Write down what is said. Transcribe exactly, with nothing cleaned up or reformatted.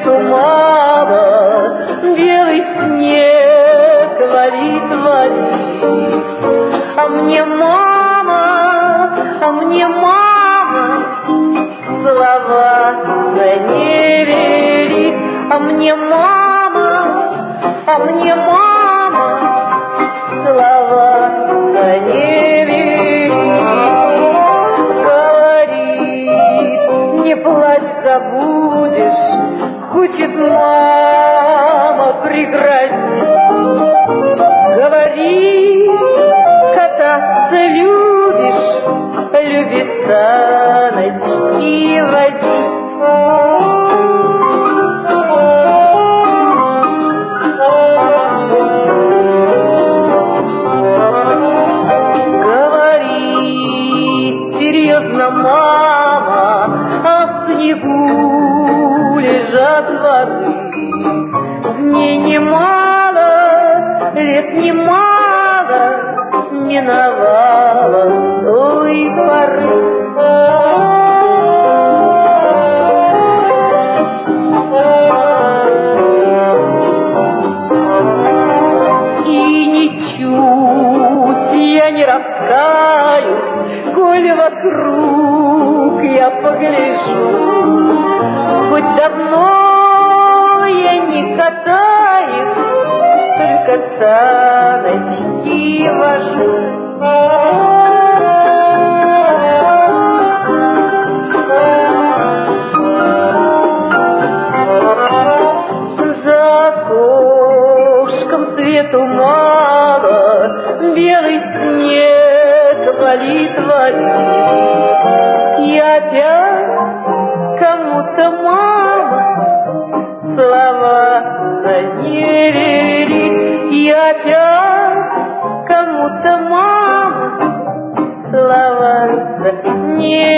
свету мало, белый снег валит, валит. А мне мама, а мне мама слова не верит. А мне мама, а мне мама слова не верит. Говорит, не плачь, забудешь, хочет мама преградить. Говорит, кататься любишь, любит саночки водить. Говорит, серьезно мама, а в снегу лежат воды. Дней немало, лет немало, миновало той поры. И ничуть я не раскаюсь, коль вокруг я погляжу. Хоть давно я не катаюсь, только саночки вожу. За окошком свету мало, белый снег валит, валит. И опять кому-то мама слова не верит. И опять кому-то мама слова не